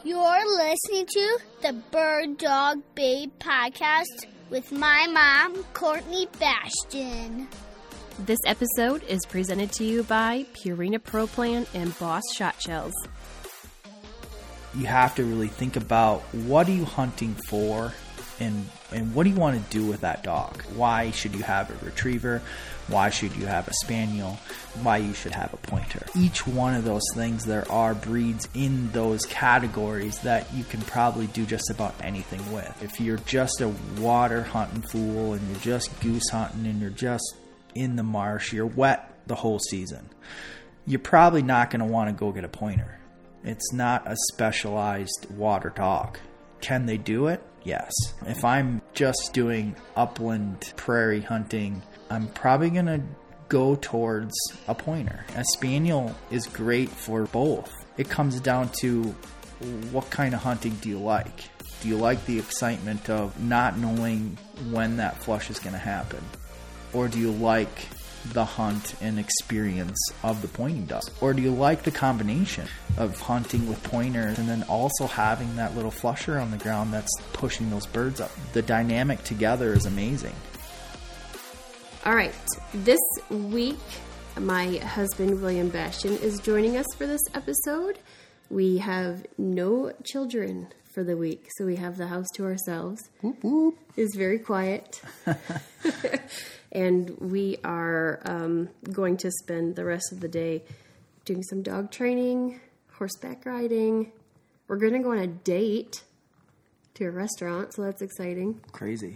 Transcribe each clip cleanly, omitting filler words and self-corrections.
You're listening to the Bird Dog Babe podcast with my mom, Courtney Bastion. This episode is presented to you by Purina Pro Plan and Boss Shot Shells. You have to really think about what are you hunting for and what do you want to do with that dog. Why should you have a retriever? Why should you have a spaniel? Why you should have a pointer. Each one of those things, there are breeds in those categories that you can probably do just about anything with. If you're just a water hunting fool and you're just goose hunting and you're just in the marsh, you're wet the whole season, you're probably not going to want to go get a pointer. It's not a specialized water dog. Can they do it? Yes. If I'm just doing upland prairie hunting, I'm probably going to go towards a pointer. A spaniel is great for both. It comes down to what kind of hunting do you like? Do you like the excitement of not knowing when that flush is going to happen? Or do you like the hunt and experience of the pointing dog? Or do you like the combination of hunting with pointers and then also having that little flusher on the ground that's pushing those birds up? The dynamic together is amazing. All right, this week my husband William Bastion is joining us for this episode. We have no children for the week, so we have the house to ourselves. Whoop, whoop. It's very quiet. And we are going to spend the rest of the day doing some dog training, horseback riding. We're going to go on a date to a restaurant, so that's exciting. Crazy.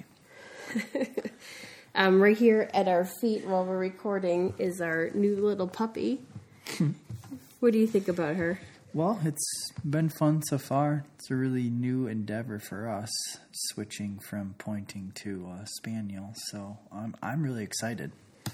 Right here at our feet while we're recording is our new little puppy. What do you think about her? Well, it's been fun so far. It's a really new endeavor for us, switching from pointing to spaniel. So I'm really excited.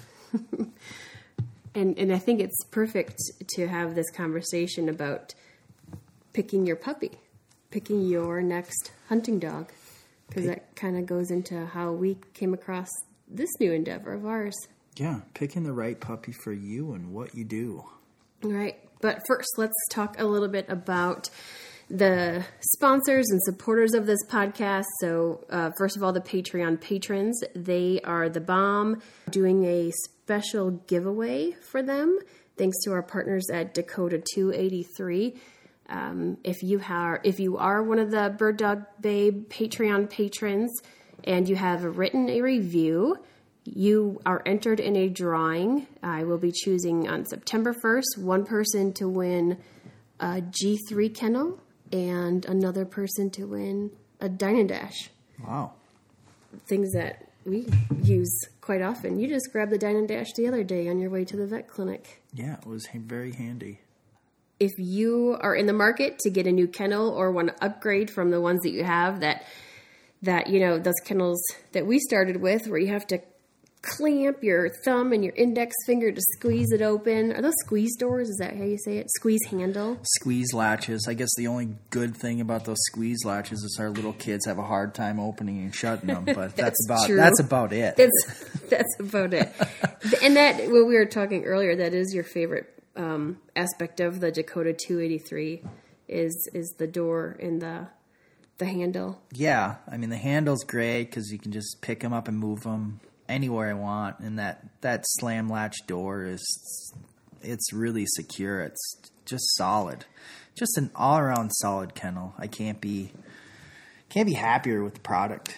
And I think it's perfect to have this conversation about picking your puppy, picking your next hunting dog, because that kind of goes into how we came across this new endeavor of ours. Yeah, picking the right puppy for you and what you do. Right. But first, let's talk a little bit about the sponsors and supporters of this podcast. So, first of all, the Patreon patrons. They are the bomb. Doing a special giveaway for them, thanks to our partners at Dakota 283. If you are one of the Bird Dog Babe Patreon patrons and you have written a review, you are entered in a drawing. I will be choosing on September 1st, one person to win a G3 kennel and another person to win a Dynadash. Wow. Things that we use quite often. You just grabbed the Dynadash the other day on your way to the vet clinic. Yeah, it was very handy. If you are in the market to get a new kennel or want to upgrade from the ones that you have, that you know, those kennels that we started with where you have to clamp your thumb and your index finger to squeeze it open. Are those squeeze doors? Is that how you say it? Squeeze handle? Squeeze latches. I guess the only good thing about those squeeze latches is our little kids have a hard time opening and shutting them, but that's about it. That's about it. And that, when we were talking earlier, that is your favorite aspect of the Dakota 283 is the door and the handle. Yeah. I mean, the handle's great because you can just pick them up and move them anywhere I want, and that slam latch door it's really secure. It's just solid, just an all around solid kennel. I can't be happier with the product.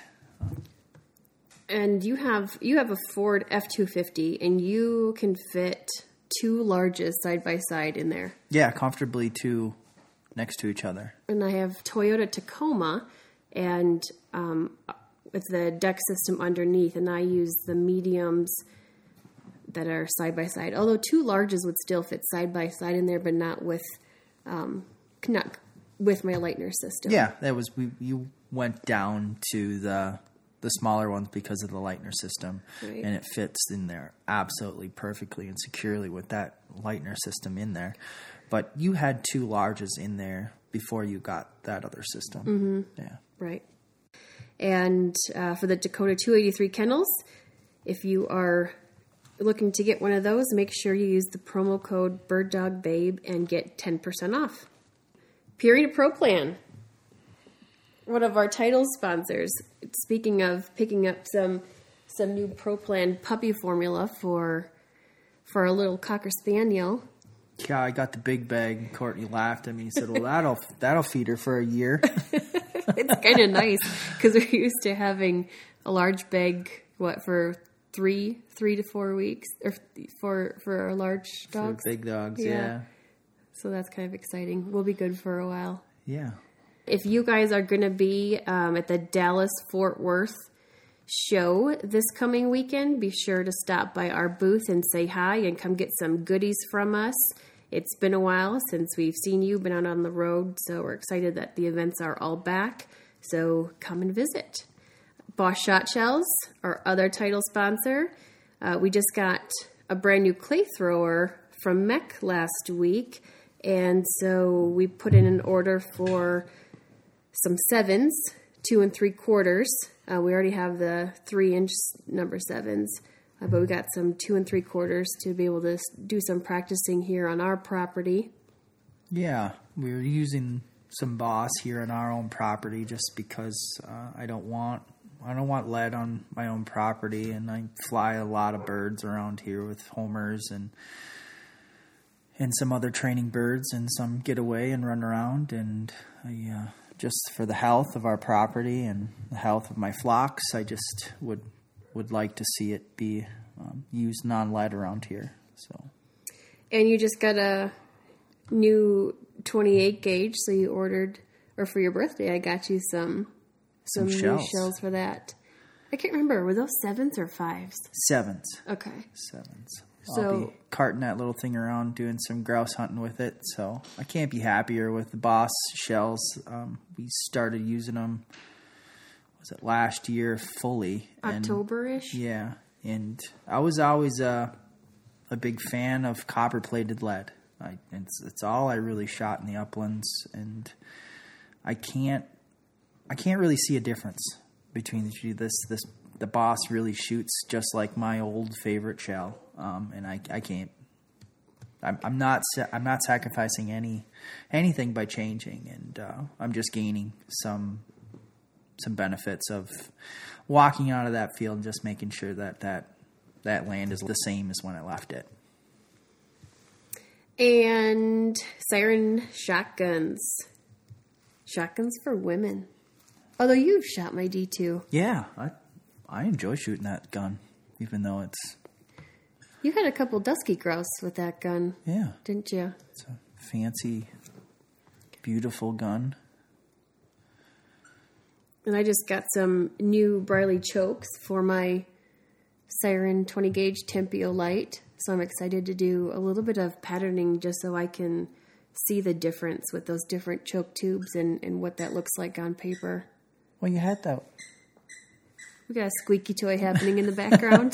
And you have a Ford F-250, and you can fit two larges side by side in there. Yeah, comfortably two next to each other. And I have Toyota Tacoma, and with the deck system underneath, and I use the mediums that are side by side. Although two larges would still fit side by side in there, but not with my Lightner system. Yeah, you went down to the smaller ones because of the Lightner system, right. And it fits in there absolutely perfectly and securely with that Lightner system in there. But you had two larges in there before you got that other system. Mm-hmm. Yeah, right. And for the Dakota 283 kennels, if you are looking to get one of those, make sure you use the promo code BirdDogBabe and get 10% off. Purina Pro Plan. one of our title sponsors. Speaking of picking up some new Pro Plan puppy formula for a little Cocker Spaniel. Yeah, I got the big bag. Courtney laughed at me. He said, well, that'll feed her for a year. It's kind of nice because we're used to having a large bag, for 3 to 4 weeks, or for our large dogs. For big dogs, yeah. So that's kind of exciting. We'll be good for a while. Yeah. If you guys are going to be at the Dallas-Fort Worth show this coming weekend, be sure to stop by our booth and say hi and come get some goodies from us. It's been a while since we've seen you, been out on the road, so we're excited that the events are all back. So come and visit. Boss Shot Shells, our other title sponsor. We just got a brand new clay thrower from MEC last week, and so we put in an order for some 7s, 2 3/4. We already have the 3-inch number 7s, but we got some 2 3/4 to be able to do some practicing here on our property. Yeah, we're using some Boss here on our own property just because I don't want lead on my own property, and I fly a lot of birds around here with homers and some other training birds, and some get away and run around, and I just for the health of our property and the health of my flocks, I just would like to see it be used non-lead around here. So, and you just got a new 28 gauge, so you ordered, or for your birthday, I got you some new shells for that. I can't remember, were those 7s or 5s? 7s. Okay. 7s. So, I'll be carting that little thing around, doing some grouse hunting with it. So I can't be happier with the Boss shells. We started using them, was it last year fully? October-ish? Yeah. And I was always a big fan of copper-plated lead. It's all I really shot in the uplands, and I can't really see a difference between the two. The Boss really shoots just like my old favorite shell, and I can't. I'm not sacrificing anything by changing, and I'm just gaining some benefits of walking out of that field and just making sure that land is the same as when I left it. And Siren shotguns. Shotguns for women. Although you've shot my D2. Yeah, I enjoy shooting that gun, even though it's... You had a couple dusky grouse with that gun. Yeah. Didn't you? It's a fancy, beautiful gun. And I just got some new Briley chokes for my Siren 20 gauge Tempio Light. So I'm excited to do a little bit of patterning just so I can see the difference with those different choke tubes and what that looks like on paper. Well, you had that. We got a squeaky toy happening in the background.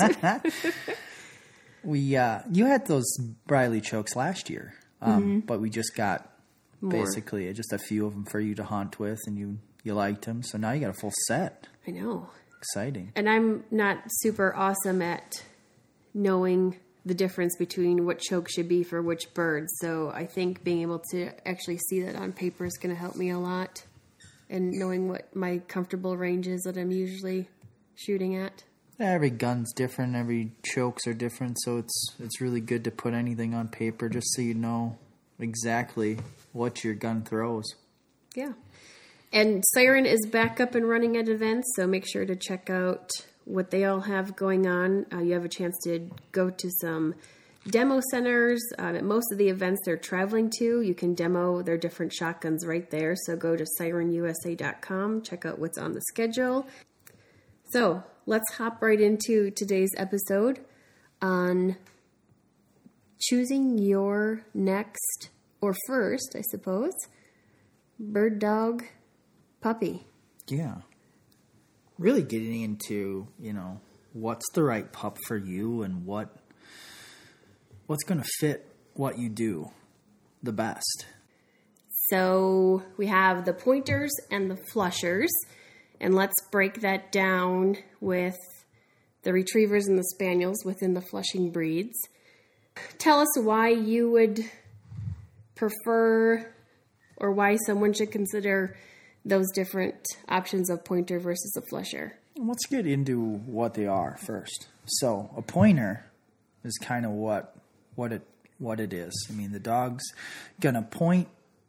You had those Briley chokes last year, but we just got basically just a few of them for you to hunt with, and you liked them. So now you got a full set. I know. Exciting. And I'm not super awesome at knowing the difference between what choke should be for which bird. So I think being able to actually see that on paper is going to help me a lot, and knowing what my comfortable range is that I'm usually shooting at. Every gun's different. Every chokes are different. So it's really good to put anything on paper just so you know exactly what your gun throws. Yeah. And Siren is back up and running at events, so make sure to check out what they all have going on. You have a chance to go to some demo centers. At most of the events they're traveling to, you can demo their different shotguns right there. So go to sirenusa.com, check out what's on the schedule. So let's hop right into today's episode on choosing your next, or first, I suppose, bird dog puppy. Yeah. Really getting into, what's the right pup for you and what's going to fit what you do the best. So we have the pointers and the flushers, and let's break that down with the retrievers and the spaniels within the flushing breeds. Tell us why you would prefer, or why someone should consider those different options of pointer versus a flusher. Let's get into what they are first. So a pointer is kind of what it is. I mean, the dog's gonna point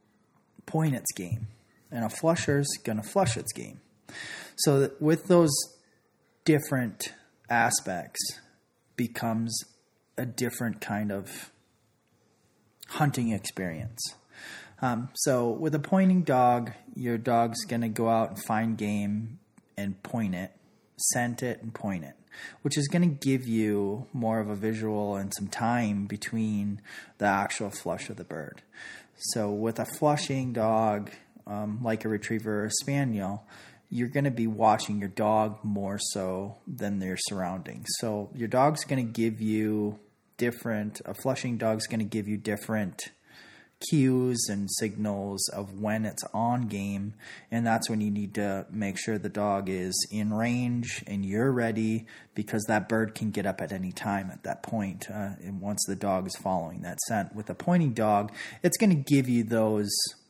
its game, and a flusher's gonna flush its game. So that with those different aspects becomes a different kind of hunting experience. So with a pointing dog, your dog's going to go out and find game and point it, scent it and point it, which is going to give you more of a visual and some time between the actual flush of the bird. So with a flushing dog, like a retriever or a spaniel, you're going to be watching your dog more so than their surroundings. So your dog's going to give you a flushing dog's going to give you different cues and signals of when it's on game, and that's when you need to make sure the dog is in range and you're ready, because that bird can get up at any time at that point, and once the dog is following that scent. With a pointing dog, it's going to give you those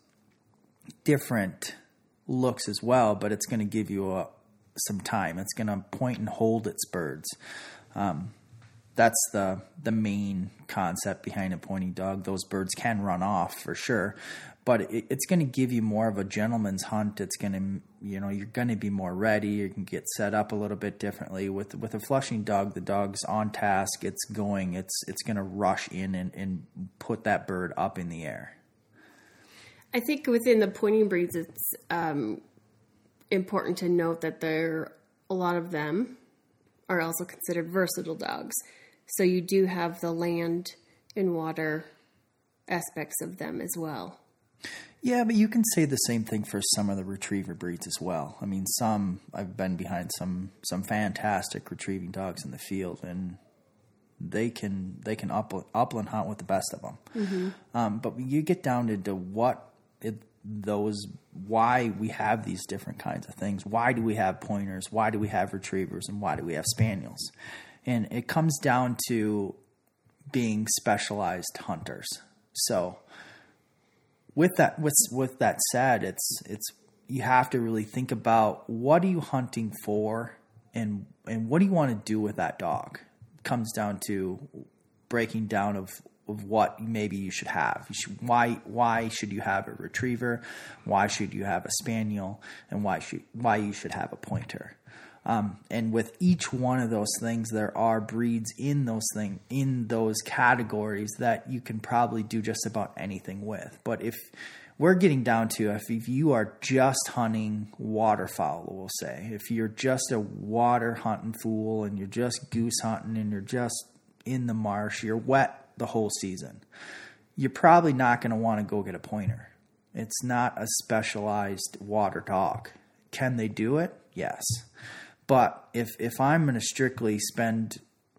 different looks as well, but it's going to give you some time. It's going to point and hold its birds. That's the main concept behind a pointing dog. Those birds can run off for sure, but it's going to give you more of a gentleman's hunt. It's going to, you're going to be more ready. You can get set up a little bit differently. With a flushing dog, the dog's on task. It's going to rush in and put that bird up in the air. I think within the pointing breeds, it's important to note that a lot of them are also considered versatile dogs. So you do have the land and water aspects of them as well. Yeah, but you can say the same thing for some of the retriever breeds as well. I mean, I've been behind some fantastic retrieving dogs in the field, and they can upland hunt with the best of them. Mm-hmm. But you get down into why we have these different kinds of things. Why do we have pointers? Why do we have retrievers? And why do we have spaniels? And it comes down to being specialized hunters. So with that said, it's you have to really think about, what are you hunting for, and what do you want to do with that dog? It comes down to breaking down of what maybe you should have. Why should you have a retriever? Why should you have a spaniel? And why you should have a pointer? And with each one of those things, there are breeds in those categories that you can probably do just about anything with. But if we're getting down to, if you are just hunting waterfowl, we'll say, if you're just a water hunting fool and you're just goose hunting and you're just in the marsh, you're wet the whole season, you're probably not going to want to go get a pointer. It's not a specialized water dog. Can they do it? Yes. But if I'm going to strictly spend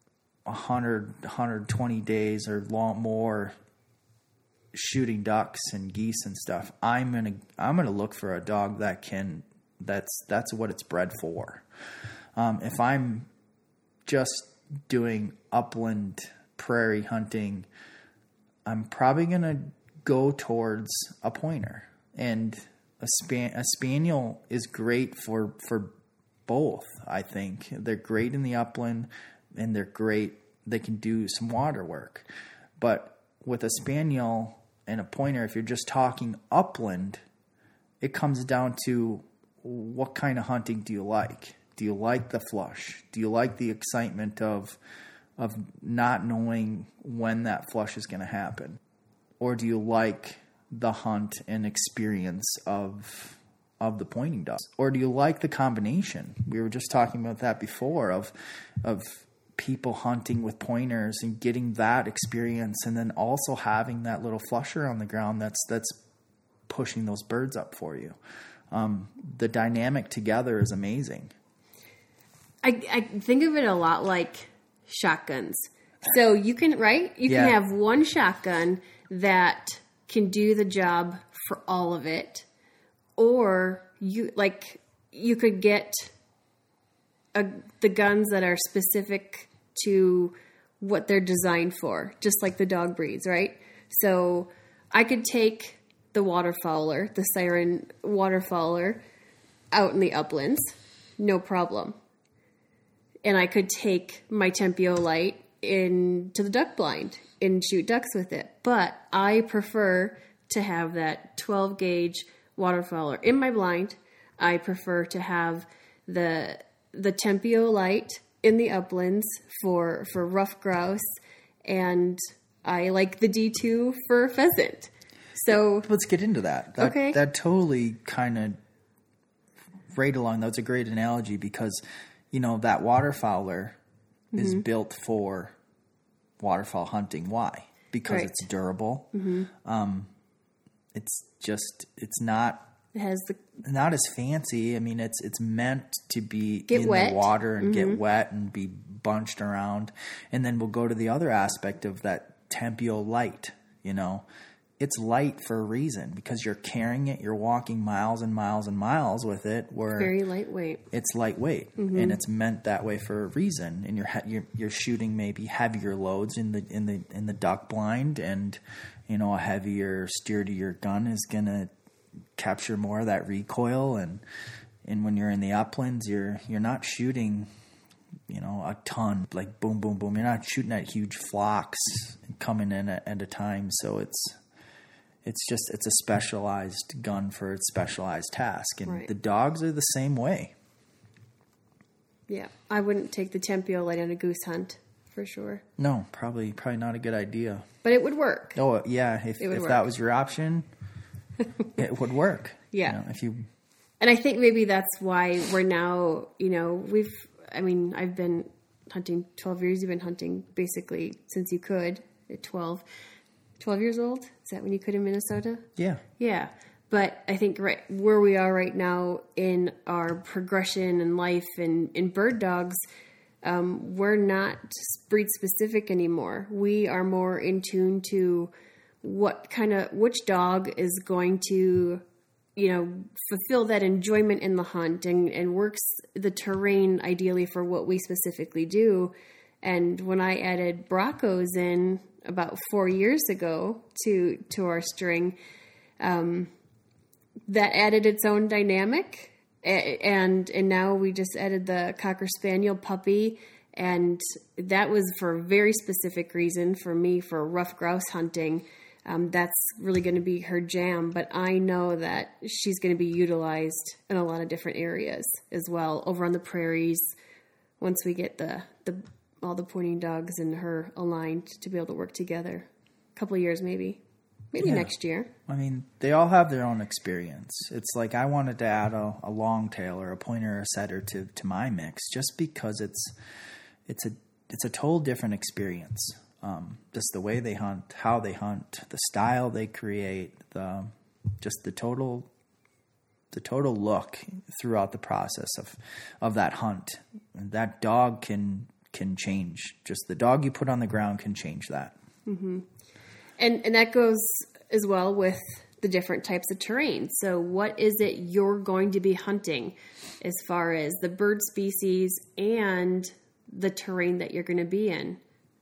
120 days or more shooting ducks and geese and stuff, I'm gonna look for a dog that's what it's bred for. If I'm just doing upland prairie hunting, I'm probably gonna go towards a pointer. And a spaniel is great for both. I think they're great in the upland, and they can do some water work. But with a spaniel and a pointer, if you're just talking upland, it comes down to, what kind of hunting do you like? Do you like the flush? Do you like the excitement of not knowing when that flush is going to happen? Or do you like the hunt and experience of the pointing dog? Or do you like the combination? We were just talking about that before of people hunting with pointers and getting that experience, and then also having that little flusher on the ground that's pushing those birds up for you. The dynamic together is amazing. I think of it a lot like shotguns. So you can have one shotgun that can do the job for all of it, or you could get the guns that are specific to what they're designed for, just like the dog breeds, right? So I could take the waterfowler, the siren waterfowler, out in the uplands, no problem. And I could take my Tempio light into the duck blind and shoot ducks with it. But I prefer to have that 12 gauge waterfowler in my blind. I prefer to have the Tempio light in the uplands for rough grouse, and I like the D2 for pheasant. So let's get into that. Okay. That totally kind of right along. That's a great analogy because, that waterfowler is built for waterfowl hunting. Why? Because Right. it's durable. It's not it has not as fancy. I mean, it's meant to be Get in wet. the water and get wet and be bunched around. And then we'll go to the other aspect of that Tempio light. It's light for a reason because you're carrying it. You're walking miles and miles and miles with it. Where very lightweight. it's lightweight, and it's meant that way for a reason. And you're shooting maybe heavier loads in the duck blind, and a heavier, sturdier gun is gonna capture more of that recoil. And when you're in the uplands, you're not shooting, a ton, like boom, boom, boom. You're not shooting at huge flocks coming in at a time. So it's a specialized gun for its specialized task. And Right. the dogs are the same way. Yeah, I wouldn't take the Tempio light on a goose hunt for sure, No, probably not a good idea. but it would work. Oh, yeah. If would that work. was your option, it would work. Yeah. If you, And I think maybe that's why we're now, I've been hunting 12 years. You've been hunting basically since you could at 12 years old. Is that when you could in Minnesota? yeah. Yeah. But I think right where we are right now in our progression in life and in bird dogs, we're not breed specific anymore. We are more in tune to which dog is going to, fulfill that enjoyment in the hunt and works the terrain ideally for what we specifically do. And when I added Broncos in about 4 years ago to our string, that added its own dynamic. And now we just added the Cocker Spaniel puppy, and that was for a very specific reason for me, for rough grouse hunting. That's really going to be her jam, but I know that she's going to be utilized in a lot of different areas as well, over on the prairies, once we get all the pointing dogs and her aligned to be able to work together. A couple of years maybe Yeah. next year. I mean, they all have their own experience. It's like I wanted to add a long tail or a pointer or a setter to my mix just because it's a total different experience. Just the way they hunt, how they hunt, the style they create, the total look throughout the process of that hunt. That dog can change. Just the dog you put on the ground can change that. Mm-hmm. And that goes as well with the different types of terrain. So what is it you're going to be hunting as far as the bird species and the terrain that you're going to be in?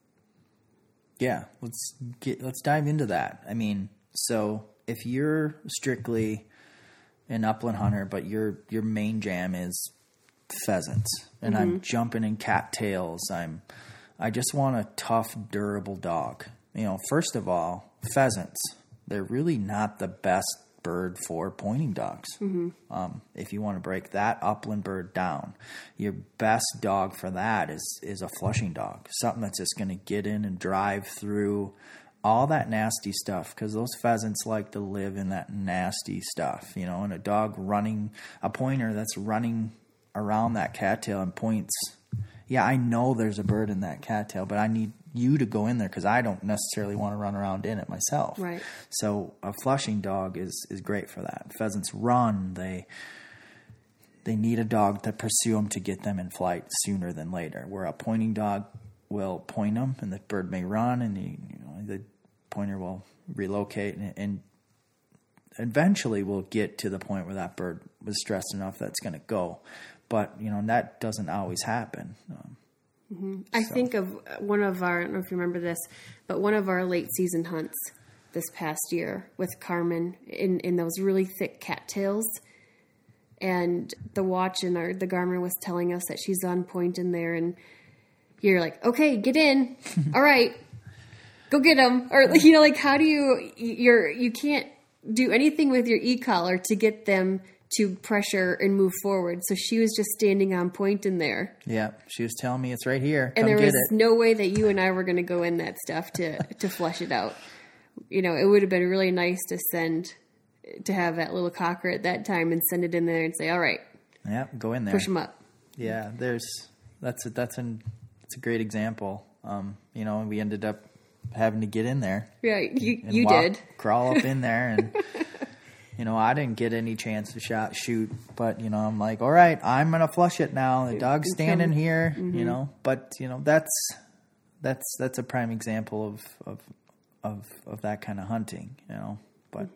Yeah, let's dive into that. I mean, so if you're strictly an upland hunter, but your main jam is pheasants, and I'm jumping in cattails, I just want a tough, durable dog. First of all, pheasants, they're really not the best bird for pointing dogs. If you want to break that upland bird down, your best dog for that is a flushing dog, something that's just going to get in and drive through all that nasty stuff, because those pheasants like to live in that nasty stuff, and a pointer that's running around that cattail and points. Yeah, I know there's a bird in that cattail, but I need you to go in there because I don't necessarily want to run around in it myself. Right. So a flushing dog is great for that. Pheasants run. They need a dog to pursue them to get them in flight sooner than later. Where a pointing dog will point them, and the bird may run, and the pointer will relocate, and eventually we'll get to the point where that bird was stressed enough that's going to go. But that doesn't always happen. I think of one of our, I don't know if you remember this, but one of our late season hunts, this past year with Carmen in those really thick cattails. And the watch in the Garmin was telling us that she's on point in there, and you're like, okay, get in. All right, go get them. Or, like, how do you can't do anything with your e-collar to get them to pressure and move forward. So she was just standing on point in there. Yeah, she was telling me it's right here. And Come there was get it. no way that you and I were going to go in that stuff to flush it out. It would have been really nice to have that little cocker at that time and send it in there and say, all right. Yeah, go in there. Push them up. Yeah, that's a great example. We ended up having to get in there. Right, you did. Crawl up in there, and I didn't get any chance to shoot, but I'm like, all right, I'm gonna flush it now. The dog's standing here, but that's a prime example of that kind of hunting, But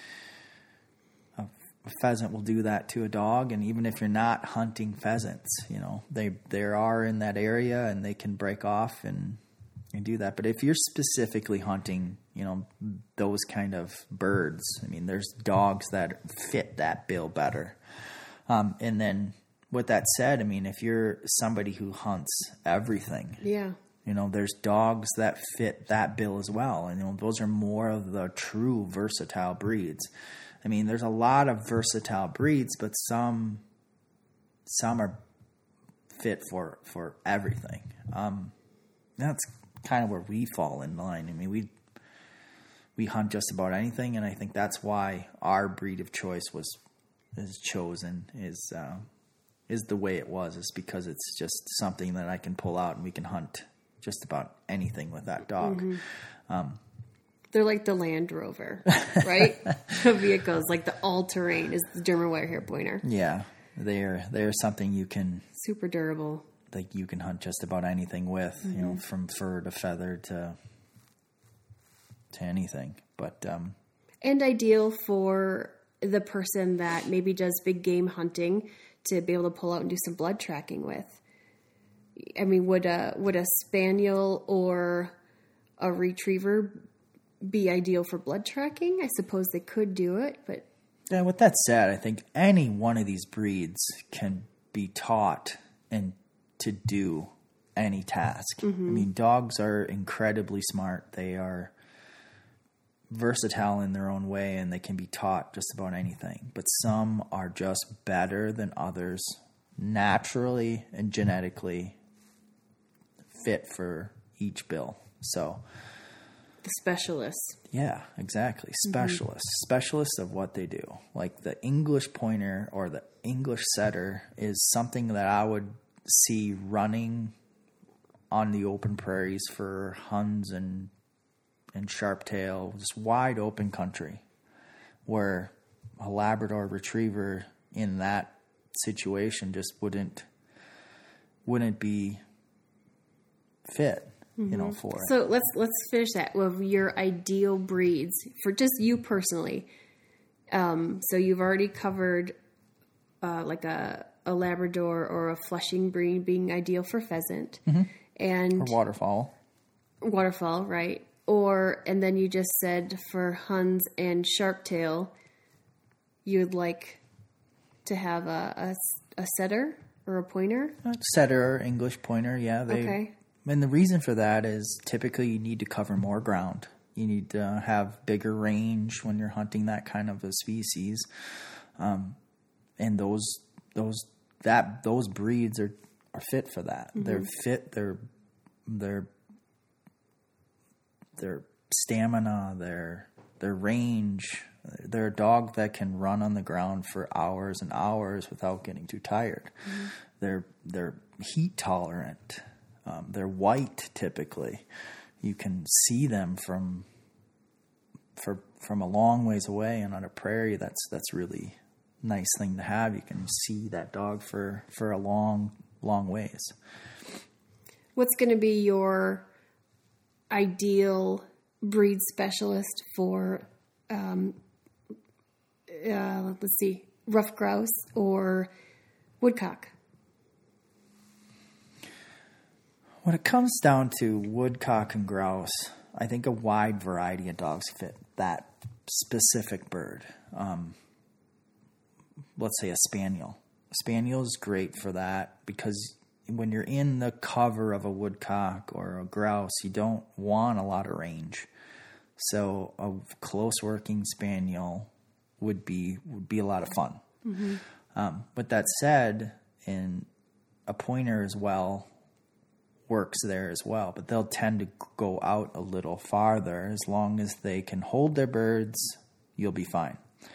a pheasant will do that to a dog, and even if you're not hunting pheasants, they are in that area and they can break off and do that. But if you're specifically hunting, those kind of birds, there's dogs that fit that bill better. And then with that said, if you're somebody who hunts everything, yeah, there's dogs that fit that bill as well. And those are more of the true versatile breeds. There's a lot of versatile breeds, but some are fit for everything. That's kind of where we fall in line. We hunt just about anything, and I think that's why our breed of choice is chosen is the way it was. Is because it's just something that I can pull out and we can hunt just about anything with that dog. Mm-hmm. They're like the Land Rover, right? The vehicles, like the all-terrain is the German Wirehair Pointer. Yeah, they're something you can super durable. Like you can hunt just about anything with, mm-hmm. From fur to feather to anything. But and ideal for the person that maybe does big game hunting to be able to pull out and do some blood tracking with. Would a spaniel or a retriever be ideal for blood tracking? I suppose they could do it, but yeah. With that said, I think any one of these breeds can be taught and to do any task. Mm-hmm. Dogs are incredibly smart. They are versatile in their own way, and they can be taught just about anything. But some are just better than others, naturally and genetically fit for each bill. So the specialists. Yeah, exactly. Specialists. Mm-hmm. Specialists of what they do. Like the English pointer or the English setter is something that I would see running on the open prairies for Huns and sharptail, just wide open country, where a Labrador retriever in that situation just wouldn't be fit, mm-hmm. For it. So let's finish that with your ideal breeds for just you personally. So you've already covered like a Labrador or a Flushing breed being ideal for pheasant, mm-hmm. and or waterfowl, right? And then you just said for Huns and sharptail, you'd like to have a setter or a pointer? Setter or English pointer, yeah. Okay. And the reason for that is typically you need to cover more ground. You need to have bigger range when you're hunting that kind of a species. And those breeds are fit for that. Mm-hmm. They're fit. Their stamina, their range. They're a dog that can run on the ground for hours and hours without getting too tired. Mm-hmm. They're heat tolerant. They're white typically. You can see them from a long ways away, and on a prairie, that's really nice thing to have. You can see that dog for a long ways. What's going to be your ideal breed specialist for, let's see, ruffed grouse or woodcock? When it comes down to woodcock and grouse, I think a wide variety of dogs fit that specific bird. Let's say a spaniel. A spaniel is great for that because when you're in the cover of a woodcock or a grouse, you don't want a lot of range. So a close working spaniel would be a lot of fun. Mm-hmm. But that said, in a pointer as well works there as well, but they'll tend to go out a little farther. As long as they can hold their birds, you'll be fine.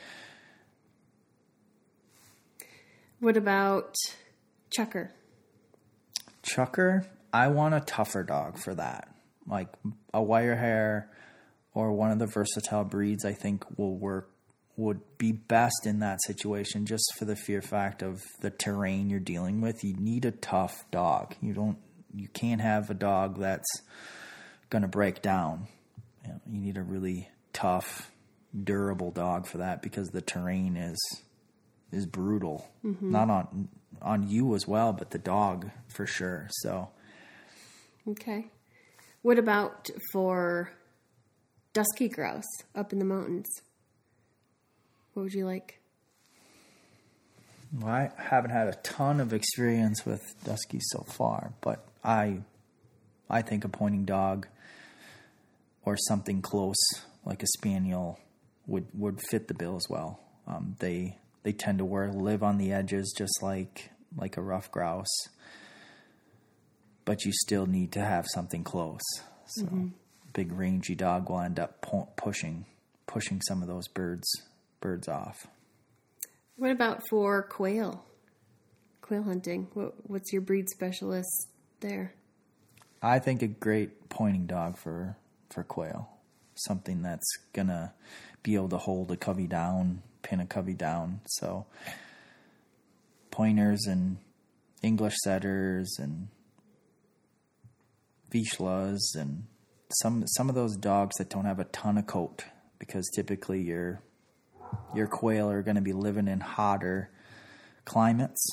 What about Chucker? Chucker, I want a tougher dog for that. Like a wire hair or one of the versatile breeds, I think would be best in that situation, just for the fear fact of the terrain you're dealing with. You need a tough dog. You can't have a dog that's going to break down. You need a really tough, durable dog for that, because the terrain is brutal. Mm-hmm. Not on you as well, but the dog for sure. So, okay. What about for dusky grouse up in the mountains? What would you like? Well, I haven't had a ton of experience with dusky so far, but I think a pointing dog or something close like a spaniel would fit the bill as well. They tend to live on the edges just like a rough grouse, but you still need to have something close. So big rangy dog will end up pushing some of those birds off. What about for quail hunting? What's your breed specialist there? I think a great pointing dog for quail, something that's gonna be able to hold a covey down, pin a covey down. So pointers and English setters and Vizslas and some of those dogs that don't have a ton of coat, because typically your quail are going to be living in hotter climates.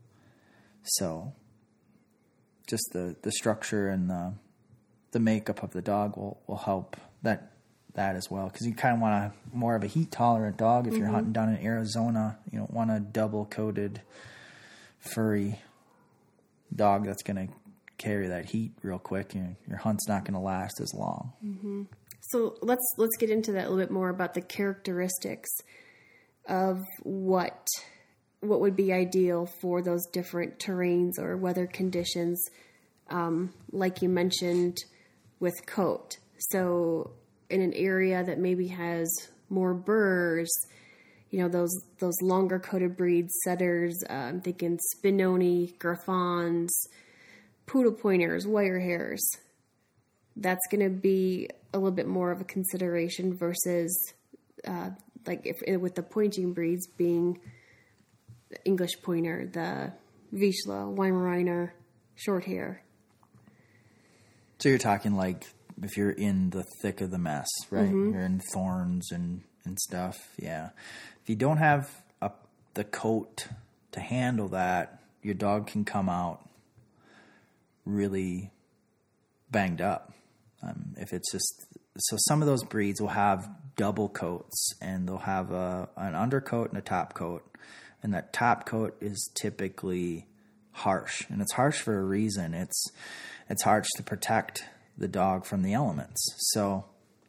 So just the structure and the makeup of the dog will help that as well, because you kind of want more of a heat tolerant dog. If you're hunting down in Arizona, you don't want a double coated furry dog that's going to carry that heat real quick. Your hunt's not going to last as long. Mm-hmm. So let's get into that a little bit more about the characteristics of what would be ideal for those different terrains or weather conditions, like you mentioned with coat. So in an area that maybe has more burrs, those longer coated breeds, setters, I'm thinking Spinoni, Griffons, poodle pointers, wire hairs. That's going to be a little bit more of a consideration versus with the pointing breeds being the English pointer, the Vizsla, Weimaraner, short hair. So you're talking like if you're in the thick of the mess, right? Mm-hmm. You're in thorns and stuff. Yeah. If you don't have the coat to handle that, your dog can come out really banged up. If it's so some of those breeds will have double coats, and they'll have an undercoat and a top coat, and that top coat is typically harsh, and it's harsh for a reason. It's harsh to protect the dog from the elements. So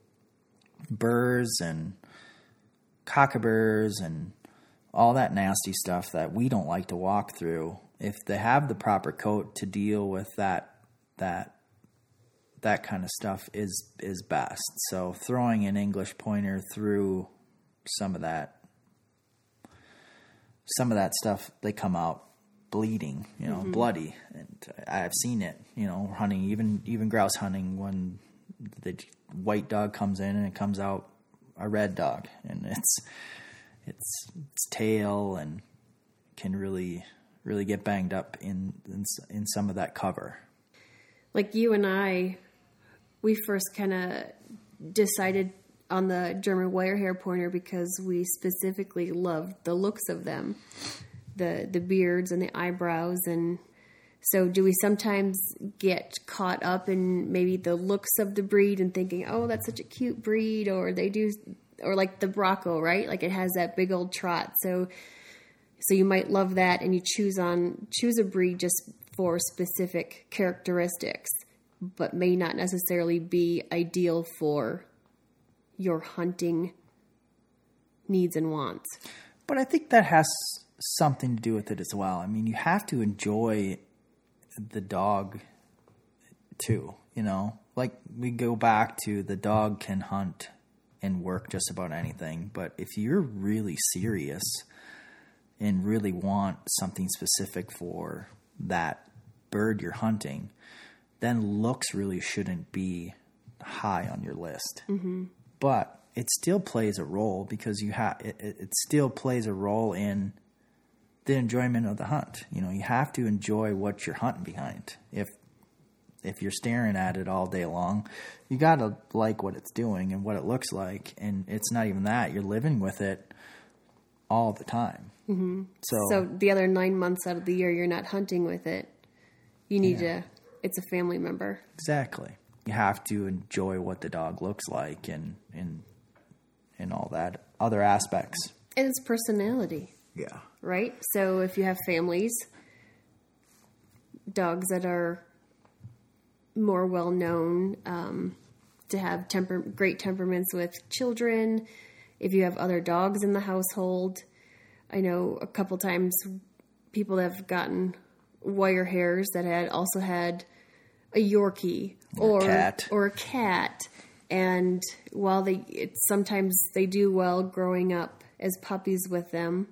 burrs and cockaburs and all that nasty stuff that we don't like to walk through, if they have the proper coat to deal with that kind of stuff is best. So throwing an English pointer through some of that stuff, they come out bleeding, bloody. And I've seen it, hunting, even grouse hunting, when the white dog comes in and it comes out a red dog, and its tail and can really get banged up in some of that cover. Like you and I, we first kind of decided on the German wire hair pointer because we specifically loved the looks of them, the beards and the eyebrows, and So do we sometimes get caught up in maybe the looks of the breed and thinking, oh, that's such a cute breed, or like the Bronco, right? Like it has that big old trot. So you might love that, and you choose a breed just for specific characteristics, but may not necessarily be ideal for your hunting needs and wants. But I think that has something to do with it as well. I mean, you have to enjoy the dog too, you know? Like we go back to the dog can hunt and work just about anything, but if you're really serious and really want something specific for that bird you're hunting, then looks really shouldn't be high on your list. Mm-hmm. But it still plays a role because it still plays a role in the enjoyment of the hunt. You know, you have to enjoy what you're hunting behind. If you're staring at it all day long, you got to like what it's doing and what it looks like. And it's not even that. You're living with it all the time. Mm-hmm. So the other 9 months out of the year, you're not hunting with it. You need it's a family member. Exactly. You have to enjoy what the dog looks like and all that other aspects. And its personality. Yeah. Right? So if you have families, dogs that are more well known to have great temperaments with children, if you have other dogs in the household, I know a couple times people have gotten wire hairs that also had a Yorkie or a cat. And while sometimes they do well growing up as puppies with them,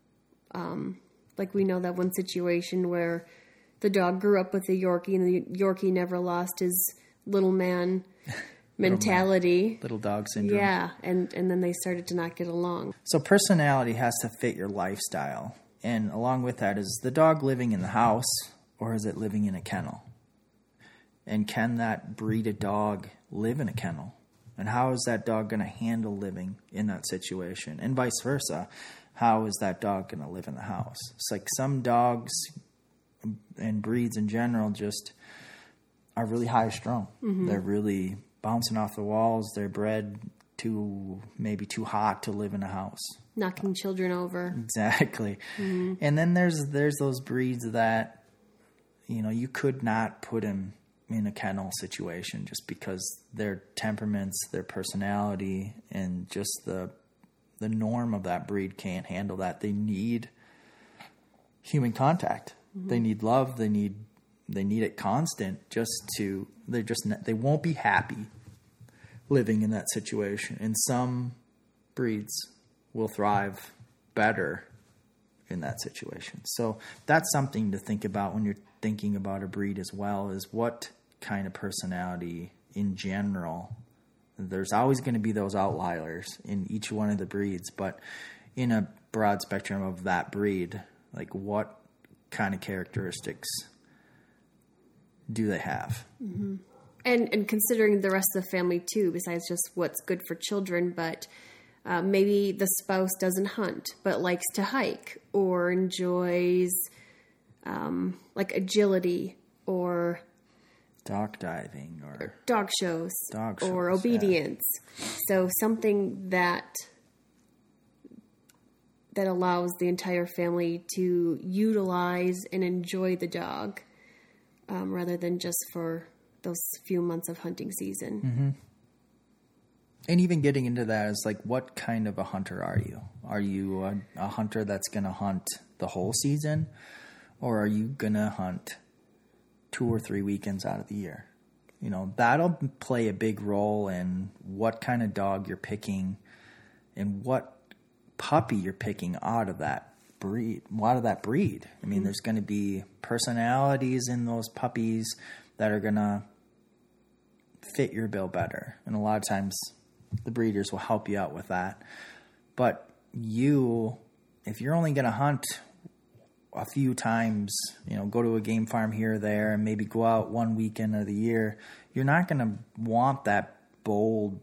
like we know that one situation where the dog grew up with a Yorkie and the Yorkie never lost his little man mentality. Little dog syndrome. Yeah, and then they started to not get along. So personality has to fit your lifestyle. And along with that, is the dog living in the house or is it living in a kennel? And can that breed of dog live in a kennel? And how is that dog going to handle living in that situation? And vice versa, how is that dog going to live in the house? It's like some dogs and breeds in general just are really high strung. Mm-hmm. They're really bouncing off the walls. They're bred maybe too hot to live in a house. Knocking children over. Exactly. Mm-hmm. And then there's those breeds that, you know, you could not put them in a kennel situation just because their temperaments, their personality, and just the norm of that breed can't handle that. They need human contact. Mm-hmm. They need love. They need it constant they won't be happy living in that situation. And some breeds will thrive better in that situation. So that's something to think about when you're thinking about a breed as well, is what kind of personality in general. There's always going to be those outliers in each one of the breeds, but in a broad spectrum of that breed, like what kind of characteristics do they have? Mm-hmm. And considering the rest of the family too, besides just what's good for children, but maybe the spouse doesn't hunt, but likes to hike or enjoys like agility or dog diving or dog shows or obedience. Yeah. So something that allows the entire family to utilize and enjoy the dog rather than just for those few months of hunting season. Mm-hmm. And even getting into that is like, what kind of a hunter are you? Are you a hunter that's going to hunt the whole season, or are you going to hunt 2 or 3 weekends out of the year? You know, that'll play a big role in what kind of dog you're picking and what puppy you're picking out of that breed. I mean, there's going to be personalities in those puppies that are going to fit your bill better. And a lot of times the breeders will help you out with that. But if you're only going to hunt a few times, you know, go to a game farm here or there and maybe go out one weekend of the year, you're not going to want that bold,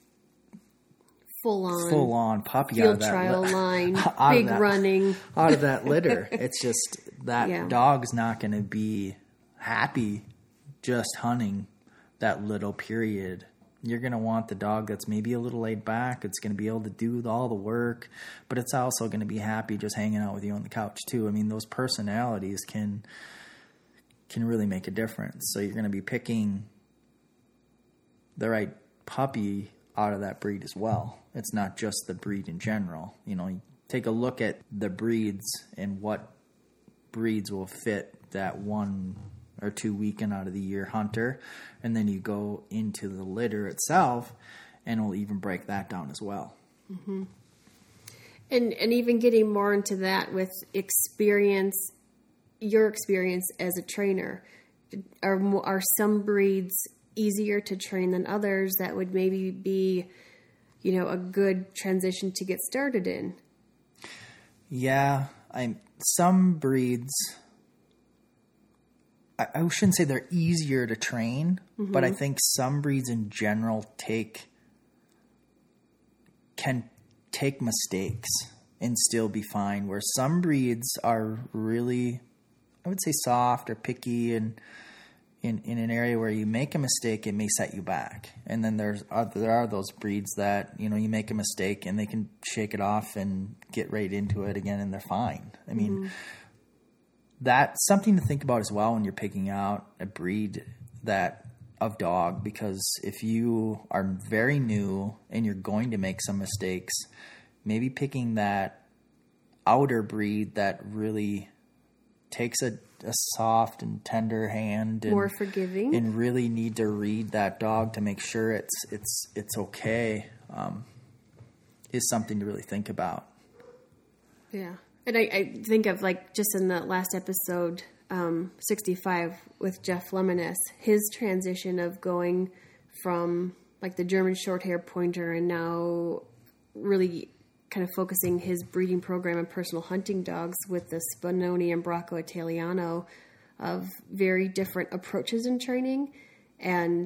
full on puppy field out of that trial line, big running out of that litter. It's just that dog's not going to be happy just hunting that little period. You're going to want the dog that's maybe a little laid back. It's going to be able to do all the work, but it's also going to be happy just hanging out with you on the couch too. I mean, those personalities can really make a difference. So you're going to be picking the right puppy out of that breed as well. It's not just the breed in general. You know, you take a look at the breeds and what breeds will fit that 1 or 2 weekend out of the year hunter, and then you go into the litter itself, and we'll even break that down as well. Mm-hmm. And even getting more into that with experience, your experience as a trainer, are some breeds easier to train than others that would maybe be, you know, a good transition to get started in? Yeah, some breeds, I shouldn't say they're easier to train, but I think some breeds in general can take mistakes and still be fine, where some breeds are really, I would say, soft or picky, and in an area where you make a mistake, it may set you back. And then there are those breeds that, you know, you make a mistake and they can shake it off and get right into it again, and they're fine. I mean, that's something to think about as well when you're picking out a breed of dog, because if you are very new and you're going to make some mistakes, maybe picking that outer breed that really takes a soft and tender hand and more forgiving, and really need to read that dog to make sure it's okay, is something to really think about. Yeah. And I think of, like, just in the last episode, 65 with Jeff Lemonis, his transition of going from, like, the German Shorthair Pointer and now really kind of focusing his breeding program and personal hunting dogs with the Spinoni and Bracco Italiano, of very different approaches in training. And,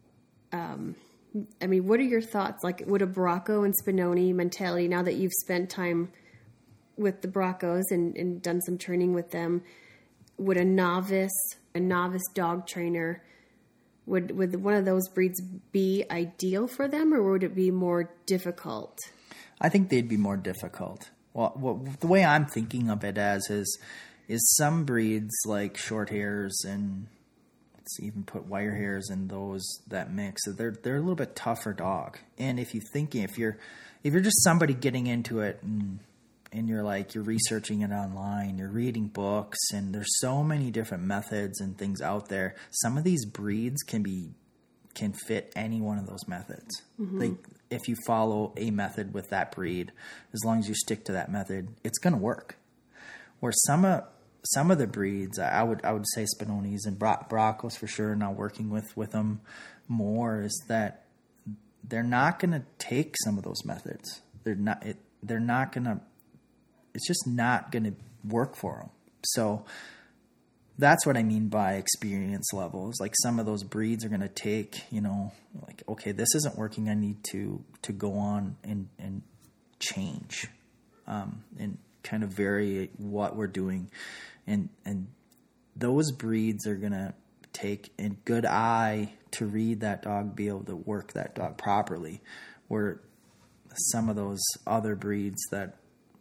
I mean, what are your thoughts? Like, would a Bracco and Spinoni mentality, now that you've spent time with the Braccos and done some training with them, would a novice dog trainer, would one of those breeds be ideal for them, or would it be more difficult? I think they'd be more difficult. Well, the way I'm thinking of it as is some breeds like short hairs, and let's even put wire hairs in those that mix. So they're a little bit tougher dog. And if you're just somebody getting into it and you're researching it online, you're reading books, and there's so many different methods and things out there. Some of these breeds can fit any one of those methods. Like, if you follow a method with that breed, as long as you stick to that method, it's going to work. Where some of the breeds, I would say Spinonis and Braccos for sure, now working with them more, is that they're not going to take some of those methods. They're not going to. It's just not going to work for them. So that's what I mean by experience levels. Like, some of those breeds are going to take, like, okay, this isn't working. I need to go on and change, and kind of vary what we're doing. And those breeds are going to take a good eye to read that dog, be able to work that dog properly. Where some of those other breeds that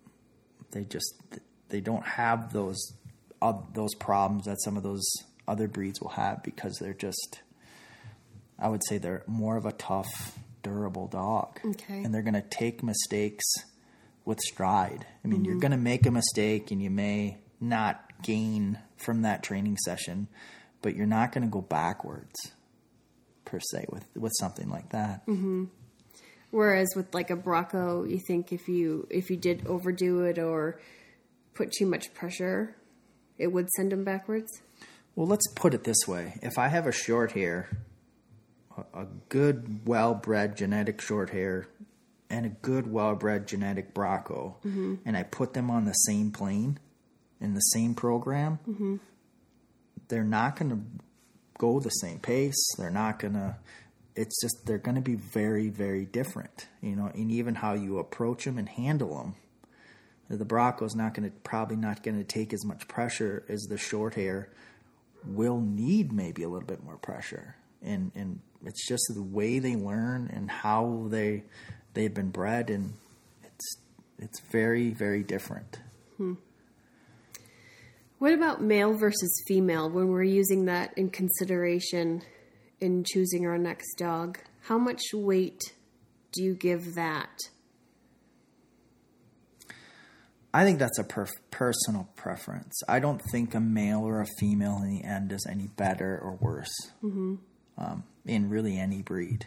they don't have those problems that some of those other breeds will have, because they're just, I would say they're more of a tough, durable dog. Okay. And they're going to take mistakes with stride. I mean, you're going to make a mistake and you may not gain from that training session, but you're not going to go backwards per se with something like that. Mm-hmm. Whereas with, like, a Bracco, you think if you did overdo it or put too much pressure, it would send them backwards? Well, let's put it this way. If I have a short hair, a good, well-bred genetic short hair, and a good, well-bred genetic Bracco, and I put them on the same plane in the same program, they're not going to go the same pace. They're not going to... It's just, they're going to be very, very different, and even how you approach them and handle them. The Bracco's probably not going to take as much pressure as the short hair, will need maybe a little bit more pressure. And it's just the way they learn and how they've been bred, and it's very, very different. What about male versus female when we're using that in consideration in choosing our next dog? How much weight do you give that? I think that's a personal preference. I don't think a male or a female in the end is any better or worse in really any breed.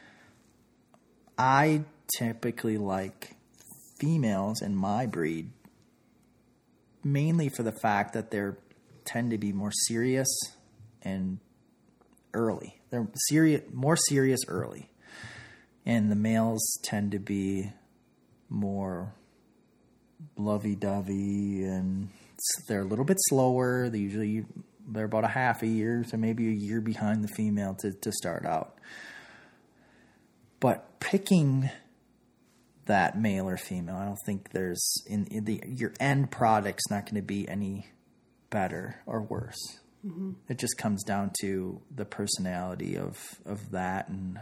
I typically like females in my breed mainly for the fact that they tend to be more serious and early. They're more serious early. And the males tend to be more lovey-dovey, and they're a little bit slower. They're about a half a year to maybe a year behind the female to start out. But picking that male or female, I don't think there's your end product's not going to be any better or worse. Mm-hmm. It just comes down to the personality of that and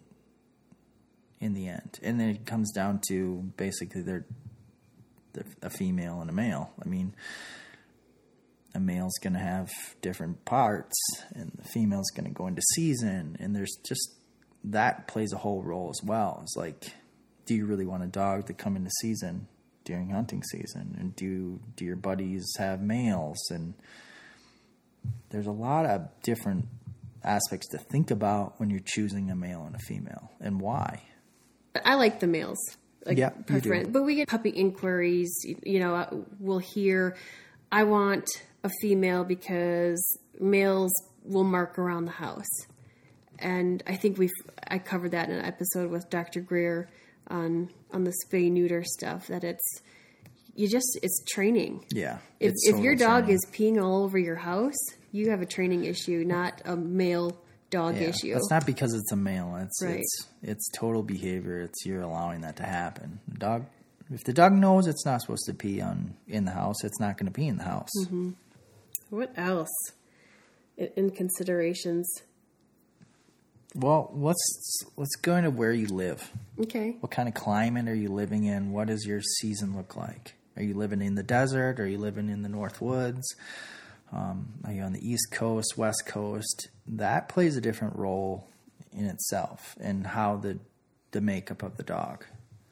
in the end. And then it comes down to basically they're a female and a male. I mean, a male's going to have different parts, and the female's going to go into season, and there's just that plays a whole role as well. It's like, do you really want a dog to come into season during hunting season? And do your buddies have males? And there's a lot of different aspects to think about when you're choosing a male and a female, and why. I like the males. Yeah, you do. But we get puppy inquiries. We'll hear, I want a female because males will mark around the house. And I think I covered that in an episode with Dr. Greer on the spay neuter stuff, that it's training. Yeah. If your dog is peeing all over your house, you have a training issue, not a male dog issue. It's not because it's a male. Right. It's total behavior. It's you're allowing that to happen. If the dog knows it's not supposed to pee in the house, it's not going to pee in the house. Mm-hmm. What else in considerations? Well, let's go into where you live. Okay. What kind of climate are you living in? What does your season look like? Are you living in the desert? Are you living in the North Woods? Are you on the East Coast, West Coast? That plays a different role in itself and how the makeup of the dog.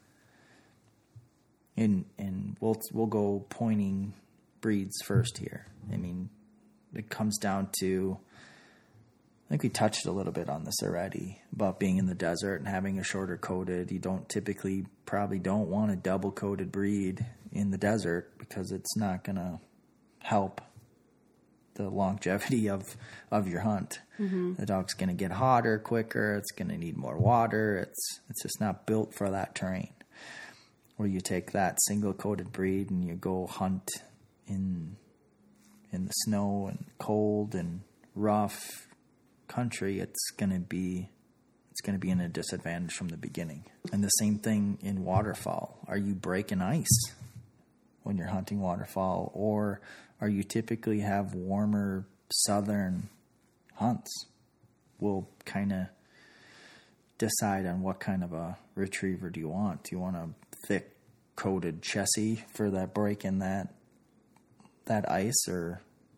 And we'll go pointing breeds first here. I mean, it comes down to, I think we touched a little bit on this already about being in the desert and having a shorter coated. You probably don't want a double coated breed in the desert because it's not going to help the longevity of your hunt. Mm-hmm. The dog's going to get hotter quicker. It's going to need more water. It's just not built for that terrain. Or you take that single coated breed and you go hunt in the snow and cold and rough country. It's going to be in a disadvantage from the beginning. And the same thing in waterfowl. Are you breaking ice when you're hunting waterfowl, or are you typically have warmer southern hunts? We'll kind of decide on what kind of a retriever do you want. Do you want a thick coated Chessie for that break in that ice or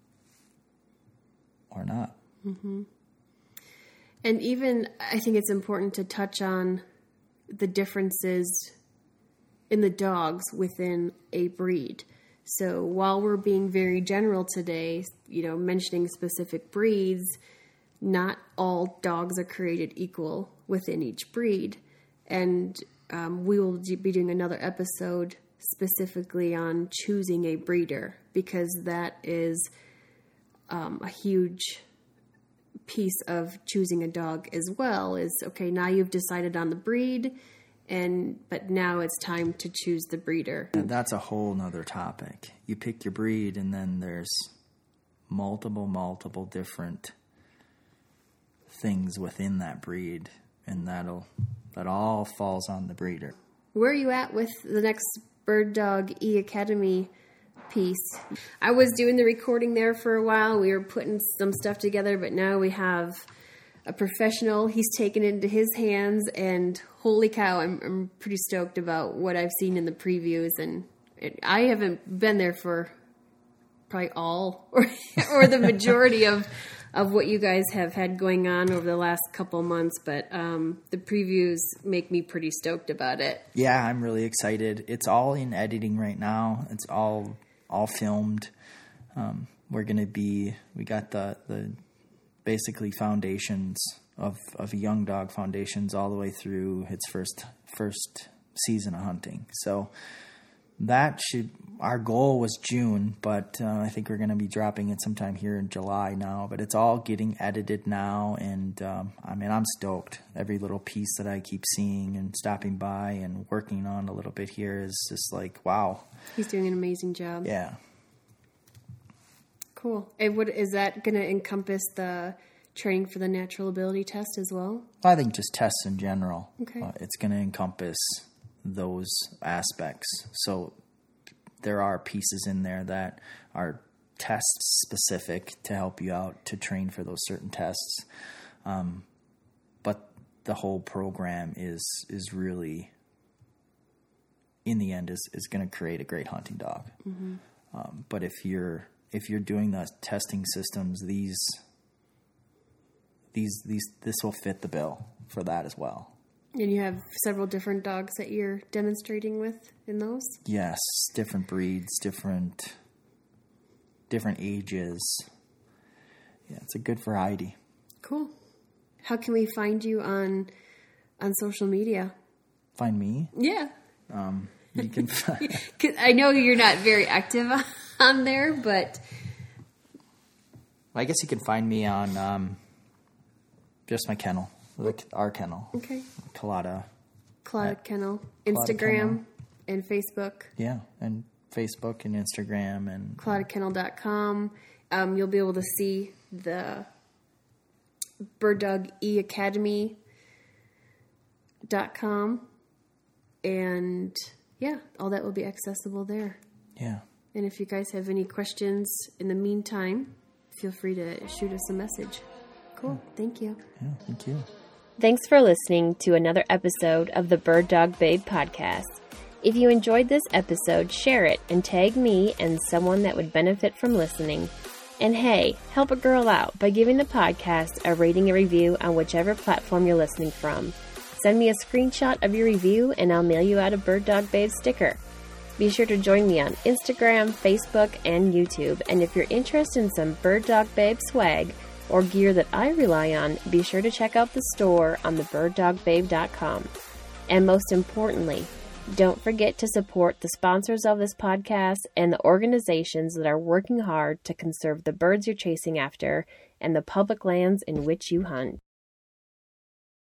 not? Mm-hmm. And even I think it's important to touch on the differences in the dogs within a breed. So while we're being very general today, mentioning specific breeds, not all dogs are created equal within each breed. And we will be doing another episode specifically on choosing a breeder, because that is a huge piece of choosing a dog as well. Is, okay, now you've decided on the breed, but now it's time to choose the breeder. And that's a whole nother topic. You pick your breed, and then there's multiple different things within that breed, and that all falls on the breeder. Where are you at with the next Bird Dog E Academy piece. I was doing the recording there for a while. We were putting some stuff together, but now we have a professional. He's taken it into his hands, and holy cow, I'm pretty stoked about what I've seen in the previews. And I haven't been there for probably all or the majority of what you guys have had going on over the last couple months, but the previews make me pretty stoked about it. Yeah, I'm really excited. It's all in editing right now. It's all filmed. We got the basically foundations of a young dog foundations all the way through its first season of hunting. So our goal was June, but I think we're going to be dropping it sometime here in July now. But it's all getting edited now, and I'm stoked. Every little piece that I keep seeing and stopping by and working on a little bit here is just like, wow. He's doing an amazing job. Yeah. Cool. And is that going to encompass the training for the natural ability test as well? I think just tests in general. Okay. It's going to encompass those aspects. So there are pieces in there that are test specific to help you out to train for those certain tests. But the whole program is really, in the end, is going to create a great hunting dog. Mm-hmm. But if you're doing the testing systems, this will fit the bill for that as well. And you have several different dogs that you're demonstrating with in those? Yes, different breeds, different ages. Yeah, it's a good variety. Cool. How can we find you on social media? Find me? Yeah. You can. 'Cause I know you're not very active on there, but I guess you can find me on just my kennel. Our kennel. Okay. Collada Kennel. Instagram Kennel. and Facebook. Yeah, and Facebook and Instagram and ColladaKennel.com. You'll be able to see the Bird Dog Academy.com. And yeah, all that will be accessible there. Yeah. And if you guys have any questions in the meantime, feel free to shoot us a message. Cool. Thank you. Yeah, thank you. Thanks for listening to another episode of the Bird Dog Babe podcast. If you enjoyed this episode, share it and tag me and someone that would benefit from listening. And hey, help a girl out by giving the podcast a rating and review on whichever platform you're listening from. Send me a screenshot of your review and I'll mail you out a Bird Dog Babe sticker. Be sure to join me on Instagram, Facebook, and YouTube. And if you're interested in some Bird Dog Babe swag or gear that I rely on, be sure to check out the store on thebirddogbabe.com. And most importantly, don't forget to support the sponsors of this podcast and the organizations that are working hard to conserve the birds you're chasing after and the public lands in which you hunt.